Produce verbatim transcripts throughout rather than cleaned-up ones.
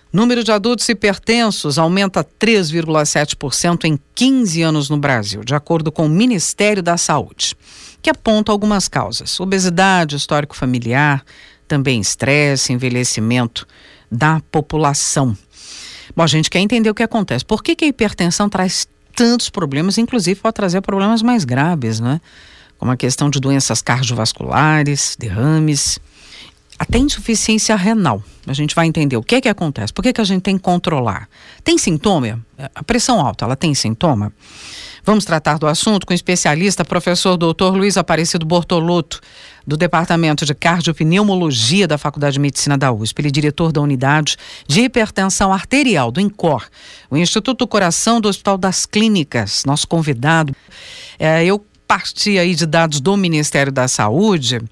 Número de adultos hipertensos aumenta três vírgula sete por cento em quinze anos no Brasil, de acordo com o Ministério da Saúde, que aponta algumas causas: obesidade, histórico familiar, também estresse, envelhecimento da população. Bom, a gente quer entender o que acontece. Por que que a hipertensão traz tantos problemas, inclusive pode trazer problemas mais graves, né? Como a questão de doenças cardiovasculares, derrames, até insuficiência renal. A gente vai entender o que é que acontece, por que que a gente tem que controlar. Tem sintoma? A pressão alta, ela tem sintoma? Vamos tratar do assunto com o especialista, professor doutor Luiz Aparecido Bortolotto, do Departamento de Cardiopneumologia da Faculdade de Medicina da U S P. Ele é diretor da Unidade de Hipertensão Arterial, do INCOR, o Instituto do Coração do Hospital das Clínicas. Nosso convidado, é, eu parti aí de dados do Ministério da Saúde,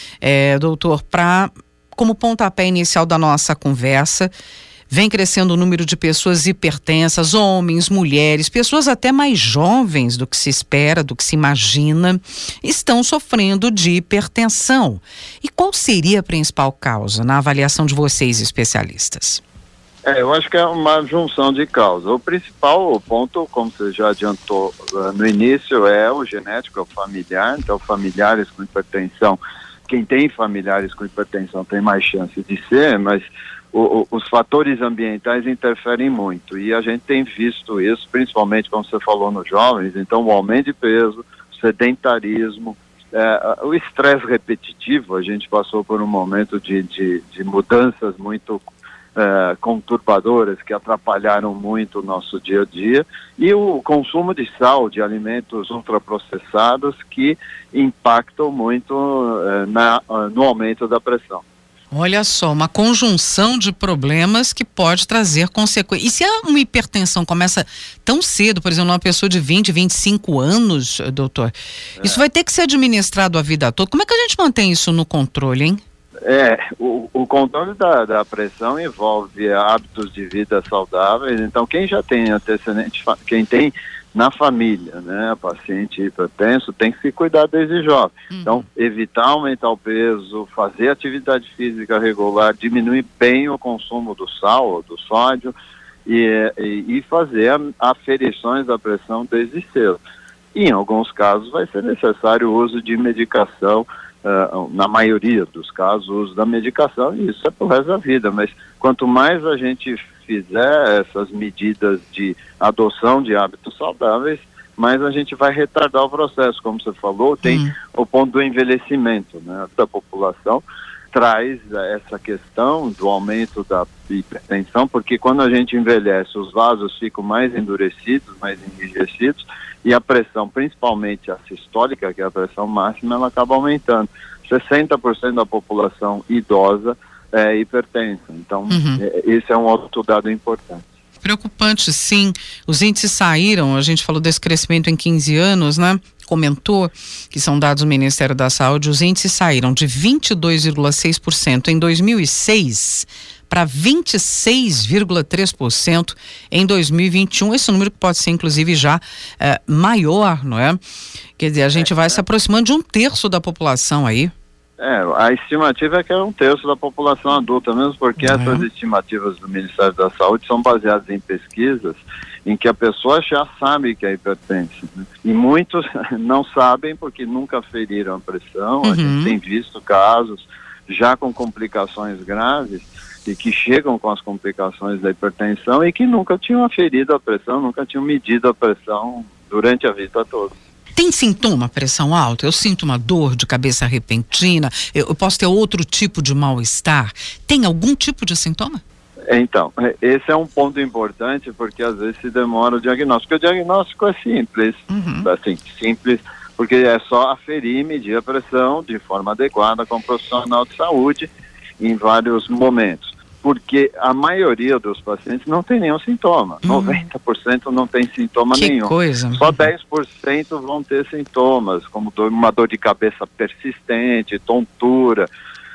é, doutor, para, como pontapé inicial da nossa conversa, vem crescendo o número de pessoas hipertensas, homens, mulheres, pessoas até mais jovens do que se espera, do que se imagina, estão sofrendo de hipertensão. E qual seria a principal causa, na avaliação de vocês, especialistas? É, eu acho que é uma junção de causas. O principal ponto, como você já adiantou uh, no início, é o genético, é o familiar. Então, familiares com hipertensão, quem tem familiares com hipertensão tem mais chance de ser, mas o, o, os fatores ambientais interferem muito. E a gente tem visto isso, principalmente, como você falou, nos jovens. Então, o aumento de peso, o sedentarismo, é, o estresse repetitivo. A gente passou por um momento de, de, de mudanças muito Uh, conturbadoras que atrapalharam muito o nosso dia a dia, e o consumo de sal, de alimentos ultraprocessados que impactam muito uh, na, uh, no aumento da pressão. Olha só, uma conjunção de problemas que pode trazer consequências. E se uma hipertensão começa tão cedo, por exemplo, uma pessoa de vinte, vinte e cinco anos, doutor, é. isso vai ter que ser administrado a vida toda. Como é que a gente mantém isso no controle, hein? É, o, o controle da, da pressão envolve hábitos de vida saudáveis. Então, quem já tem antecedente, quem tem na família, né, paciente hipertenso, tem que se cuidar desde jovem. Uhum. Então, evitar aumentar o peso, fazer atividade física regular, diminuir bem o consumo do sal, do sódio, e, e, e fazer aferições da pressão desde cedo. E, em alguns casos, vai ser necessário o uso de medicação. Uh, na maioria dos casos, o uso da medicação, e isso é pro resto da vida, mas quanto mais a gente fizer essas medidas de adoção de hábitos saudáveis, mais a gente vai retardar o processo. Como você falou, tem hum. o ponto do envelhecimento, né, da população, traz essa questão do aumento da hipertensão, porque quando a gente envelhece, os vasos ficam mais endurecidos, mais enrijecidos, e a pressão, principalmente a sistólica, que é a pressão máxima, ela acaba aumentando. sessenta por cento da população idosa é hipertensa. Então, uhum. é, esse é um outro dado importante. Preocupante, sim. Os índices saíram, a gente falou desse crescimento em quinze anos, né? Comentou que são dados do Ministério da Saúde, os índices saíram de vinte e dois vírgula seis por cento em dois mil e seis para vinte e seis vírgula três por cento em dois mil e vinte e um. Esse número pode ser, inclusive, já é, maior, não é? Quer dizer, a gente é, vai é. se aproximando de um terço da população aí. É, a estimativa é que é um terço da população adulta, mesmo porque uhum. essas estimativas do Ministério da Saúde são baseadas em pesquisas em que a pessoa já sabe que é hipertensa, né? E muitos não sabem porque nunca feriram a pressão. Uhum. A gente tem visto casos já com complicações graves e que chegam com as complicações da hipertensão e que nunca tinham aferido a pressão, nunca tinham medido a pressão durante a vida toda. Tem sintoma, pressão alta? Eu sinto uma dor de cabeça repentina, eu, eu posso ter outro tipo de mal-estar. Tem algum tipo de sintoma? Então, esse é um ponto importante porque às vezes se demora o diagnóstico. O diagnóstico é simples, uhum. assim, simples, porque é só aferir e medir a pressão de forma adequada com o profissional de saúde em vários momentos. Porque a maioria dos pacientes não tem nenhum sintoma. Hum. noventa por cento não tem sintoma que nenhum. Coisa. Só dez por cento vão ter sintomas, como dor, uma dor de cabeça persistente, tontura.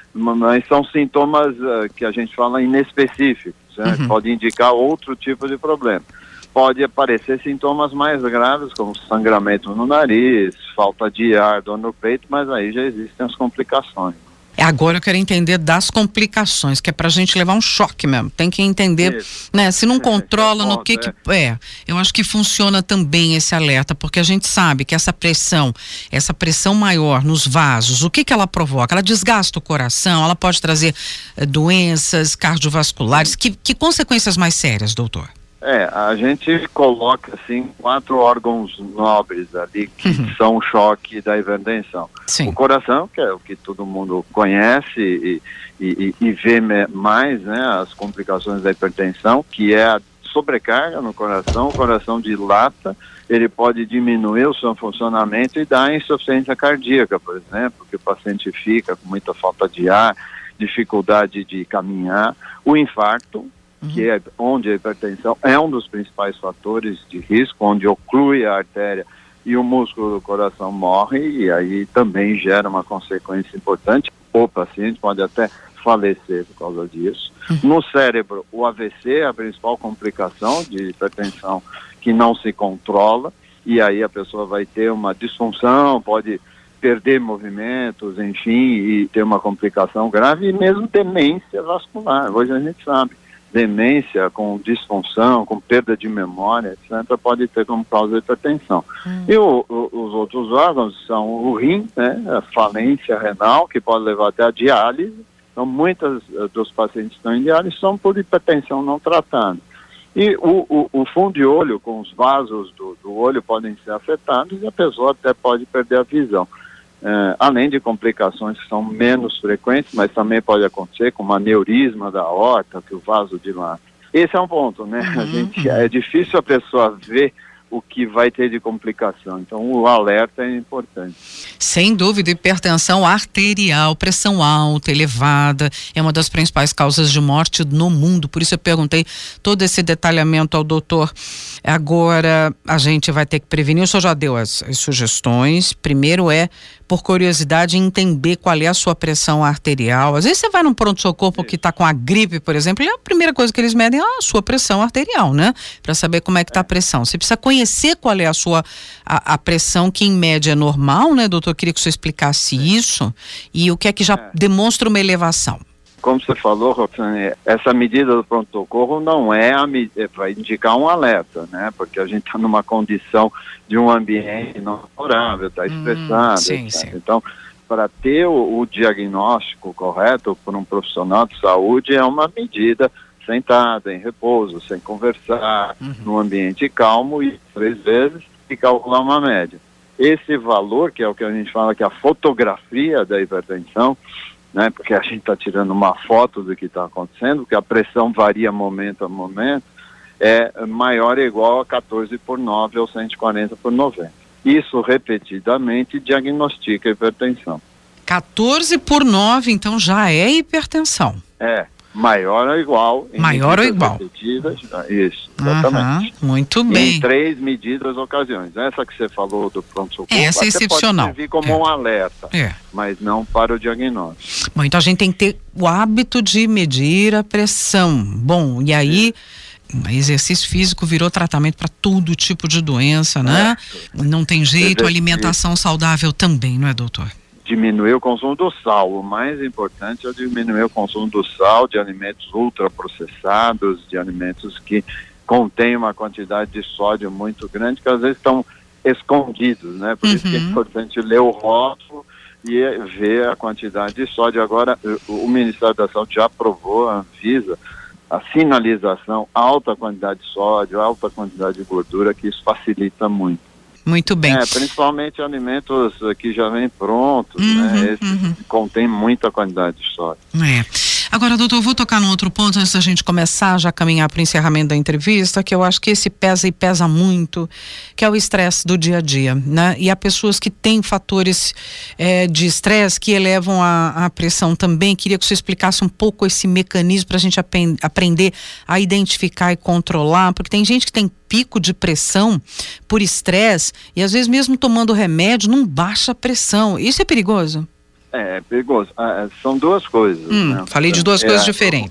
Mas são sintomas uh, que a gente fala inespecíficos, né? Uhum. Pode indicar outro tipo de problema. Pode aparecer sintomas mais graves, como sangramento no nariz, falta de ar, dor no peito, mas aí já existem as complicações. Agora eu quero entender das complicações, que é pra gente levar um choque mesmo. Tem que entender, Isso. né? Se não controla, no que que... É, eu acho que funciona também esse alerta, porque a gente sabe que essa pressão, essa pressão maior nos vasos, o que que ela provoca? Ela desgasta o coração, ela pode trazer eh, doenças cardiovasculares. Que, que consequências mais sérias, doutor? É, a gente coloca, assim, quatro órgãos nobres ali que uhum. são o choque da hipertensão. Sim. O coração, que é o que todo mundo conhece e, e, e vê mais, né, as complicações da hipertensão, que é a sobrecarga no coração, o coração dilata, ele pode diminuir o seu funcionamento e dar insuficiência cardíaca, por exemplo, que o paciente fica com muita falta de ar, dificuldade de caminhar. O infarto, Uhum. que é onde a hipertensão é um dos principais fatores de risco, onde oclui a artéria e o músculo do coração morre, e aí também gera uma consequência importante. O paciente pode até falecer por causa disso. Uhum. No cérebro, o A V C é a principal complicação de hipertensão que não se controla, e aí a pessoa vai ter uma disfunção, pode perder movimentos, enfim, e ter uma complicação grave, e mesmo demência vascular. Hoje a gente sabe. Demência com disfunção, com perda de memória, etcétera, pode ter como causa a hipertensão. Hum. E o, o, os outros órgãos são o rim, né, a falência renal, que pode levar até a diálise. Então, muitos uh, dos pacientes que estão em diálise são por hipertensão não tratada. E o, o, o fundo de olho, com os vasos do, do olho, podem ser afetados e a pessoa até pode perder a visão. Uh, além de complicações que são menos frequentes, mas também pode acontecer com um aneurisma da aorta, que o vaso dilata. Esse é um ponto, né? Uhum. A gente, é difícil a pessoa ver o que vai ter de complicação. Então, o alerta é importante. Sem dúvida, hipertensão arterial, pressão alta, elevada, é uma das principais causas de morte no mundo. Por isso eu perguntei todo esse detalhamento ao doutor. Agora, a gente vai ter que prevenir. O senhor já deu as, as sugestões. Primeiro é, por curiosidade, entender qual é a sua pressão arterial. Às vezes você vai num pronto-socorro porque está com a gripe, por exemplo, e a primeira coisa que eles medem é a sua pressão arterial, né? Para saber como é que está a pressão. Você precisa conhecer qual é a sua a, a pressão, que em média é normal, né, doutor? Eu queria que o senhor explicasse isso e o que é que já é. demonstra uma elevação. Como você falou, Roxane, essa medida do pronto-socorro não é a é para indicar um alerta, né? Porque a gente está numa condição de um ambiente não favorável, está estressado, hum, sim, sim. Então, para ter o, o diagnóstico correto por um profissional de saúde, é uma medida sentada, em repouso, sem conversar, uhum. num ambiente calmo e três vezes e calcular uma média. Esse valor, que é o que a gente fala que é a fotografia da hipertensão, né, porque a gente está tirando uma foto do que está acontecendo, porque a pressão varia momento a momento, é maior ou igual a quatorze por nove ou cento e quarenta por noventa. Isso repetidamente diagnostica a hipertensão. quatorze por nove, então já é hipertensão. É, maior ou igual. Maior ou igual. Repetidas, isso, exatamente. Uhum, muito bem. Em três medidas ocasiões. Essa que você falou do pronto-socorro, essa é excepcional. Pode servir como é. um alerta, é. mas não para o diagnóstico. Bom, então a gente tem que ter o hábito de medir a pressão. Bom, e aí... exercício físico virou tratamento para todo tipo de doença, né? É. Não tem jeito, alimentação saudável também, não é, doutor? Diminuir o consumo do sal. O mais importante é diminuir o consumo do sal, de alimentos ultraprocessados, de alimentos que contêm uma quantidade de sódio muito grande, que às vezes estão escondidos, né? Por uhum. isso que é importante ler o rótulo e ver a quantidade de sódio. Agora, o Ministério da Saúde já aprovou, a Anvisa, a sinalização, alta quantidade de sódio, alta quantidade de gordura, que isso facilita muito. Muito bem. É, principalmente alimentos que já vêm prontos, uhum, né? Esses uhum. contêm muita quantidade de sódio. É. Agora, doutor, eu vou tocar num outro ponto antes da gente começar já a caminhar para o encerramento da entrevista, que eu acho que esse pesa e pesa muito, que é o estresse do dia a dia, né? E há pessoas que têm fatores é, de estresse que elevam a, a pressão também. Queria que você explicasse um pouco esse mecanismo para a gente ap- aprender a identificar e controlar, porque tem gente que tem pico de pressão por estresse e às vezes mesmo tomando remédio não baixa a pressão. Isso é perigoso? É, é perigoso. Ah, são duas coisas. Hum, né? Falei de duas é, coisas é, diferentes.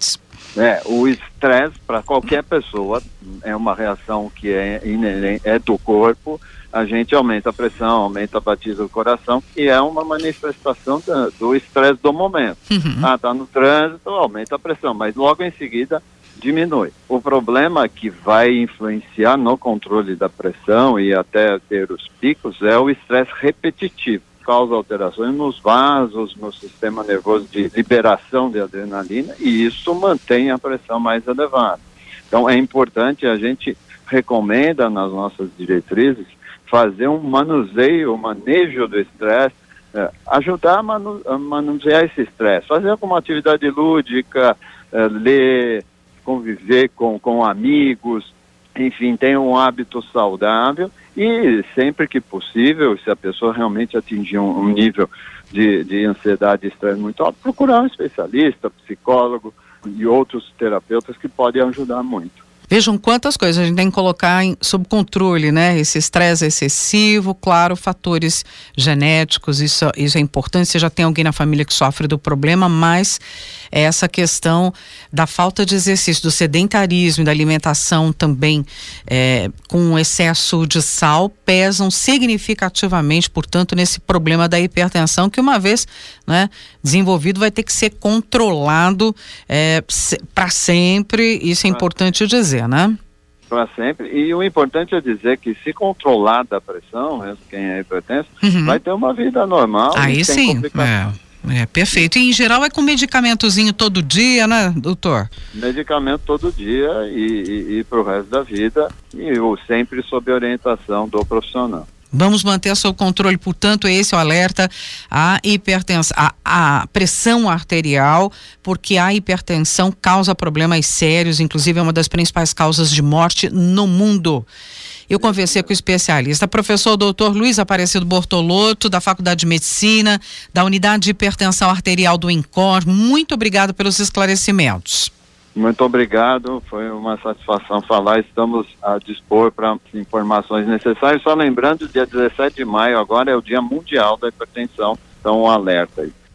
É, o estresse para qualquer pessoa é uma reação que é inerente, é do corpo. A gente aumenta a pressão, aumenta a batida do coração e é uma manifestação da, do estresse do momento. Uhum. Ah, tá no trânsito, aumenta a pressão, mas logo em seguida diminui. O problema que vai influenciar no controle da pressão e até ter os picos é o estresse repetitivo. Causa alterações nos vasos, no sistema nervoso de liberação de adrenalina e isso mantém a pressão mais elevada. Então é importante, a gente recomenda nas nossas diretrizes fazer um manuseio, um manejo do estresse, é, ajudar a, manu a manusear esse estresse, fazer alguma atividade lúdica, é, ler, conviver com, com amigos, enfim, ter um hábito saudável e sempre que possível, se a pessoa realmente atingir um, um nível de, de ansiedade e estresse muito alto, procurar um especialista, psicólogo e outros terapeutas que podem ajudar muito. Vejam quantas coisas a gente tem que colocar em, sob controle, né? Esse estresse excessivo, claro, fatores genéticos, isso, isso é importante, se já tem alguém na família que sofre do problema, mas essa questão da falta de exercício, do sedentarismo e da alimentação também é, com excesso de sal, pesam significativamente, portanto, nesse problema da hipertensão, que uma vez, né, desenvolvido vai ter que ser controlado é, para sempre, isso é importante dizer. Né? Para sempre. E o importante é dizer que se controlar da pressão, mesmo quem é hipertenso, uhum. vai ter uma vida normal. Aí sim, é, é perfeito. E em geral é com medicamentozinho todo dia, né, doutor? Medicamento todo dia e, e, e para o resto da vida, e ou sempre sob orientação do profissional. Vamos manter sob controle, portanto, esse é o alerta, a hipertensão, a, a pressão arterial, porque a hipertensão causa problemas sérios, inclusive é uma das principais causas de morte no mundo. Eu conversei com o especialista, professor doutor Luiz Aparecido Bortolotto, da Faculdade de Medicina, da Unidade de Hipertensão Arterial do INCOR. Muito obrigado pelos esclarecimentos. Muito obrigado, foi uma satisfação falar, estamos a dispor para informações necessárias. Só lembrando, dia dezessete de maio agora é o Dia Mundial da Hipertensão, então um alerta aí.